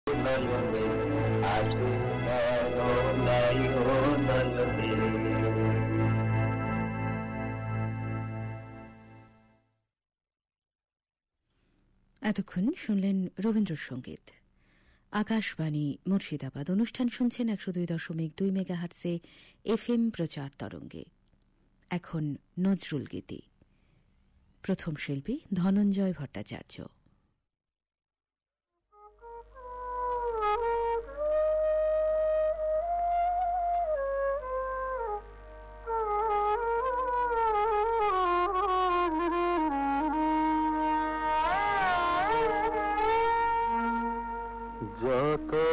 নয়নে আজো নাই ও নয়নে। এতক্ষণ শুনলেন রবীন্দ্রসঙ্গীত। আকাশবাণী মুর্শিদাবাদ। অনুষ্ঠান শুনছেন 102.2 মেগাহার্টজে FM প্রচার তরঙ্গে। এখন নজরুল গীতি। প্রথম শিল্পী ধনঞ্জয় ভট্টাচার্য। যত